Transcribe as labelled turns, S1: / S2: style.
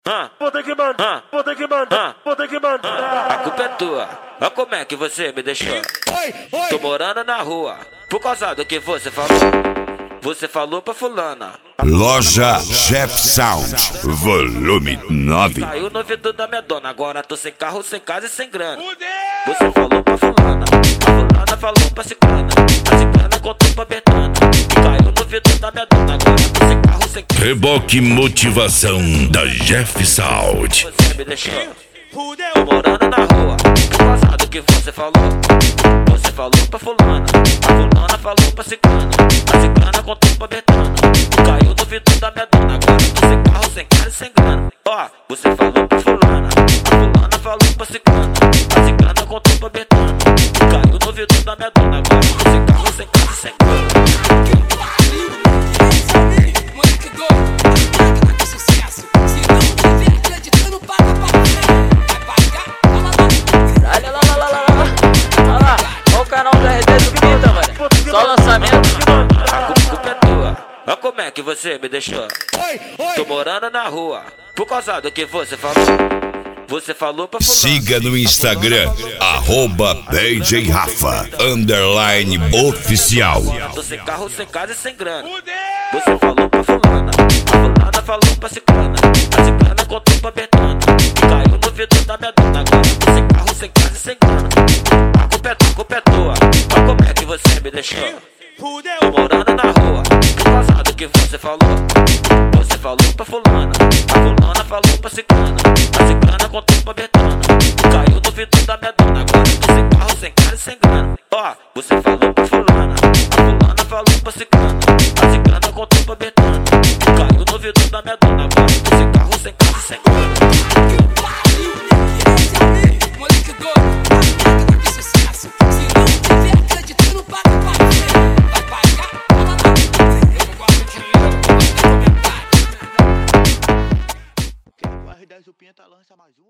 S1: Vou ter que mandar, vou ter que mandar, vou ter que mandar.
S2: A culpa é tua, olha como é que você me deixou. Tô morando na rua, por causa do que você falou. Você falou pra fulana.
S3: Loja Chef Sound, volume 9.
S2: Caiu no ouvido da minha dona, agora tô sem carro, sem casa e sem grana. Você falou pra fulana, a fulana falou pra ciclana, a ciclana contou pra Betana. Caiu no ouvido da minha dona, agora tô sem carro, sem casa.
S3: Reboque motivação da Chef Sound.
S2: Você me deixou. Tô morando na rua, por causa do que você falou. Você falou pra fulana, a fulana falou pra ciclana, a ciclana contou pra Betana. Caiu no ouvido da minha dona, agora tô sem carro, sem casa e sem grana. Ó, você falou pra fulana, a fulana falou pra ciclana, a ciclana contou pra Betana. Caiu no ouvido da minha dona, agora tô sem carro, sem casa e sem grana.
S4: Só lançamento.
S2: A culpa é tua, olha como é que você me deixou. Tô morando na rua, por causa do que você falou. Você falou pra fulana.
S3: Siga no Instagram, @PJRafa_oficial.
S2: Tô sem carro, sem casa e sem grana. Você falou pra fulana, a fulana falou pra ciclana, a ciclana contou pra Betana. Caiu no ouvido da minha dona, agora tô sem carro, sem casa e sem grana. A culpa é tua, olha como é que você me deixou. Tô morando na rua, por causa do que você falou. Você falou pra fulana, a fulana falou pra ciclana, a ciclana contou pra Betana. Caiu no ouvido da minha dona, agora tô sem carro, sem casa e sem grana. Ó, você falou pra fulana, a fulana falou pra ciclana, a ciclana contou pra Betana. Caiu no ouvido da minha dona, agora tô sem carro, sem casa e sem grana.
S5: R10 o Pinta lança mais um.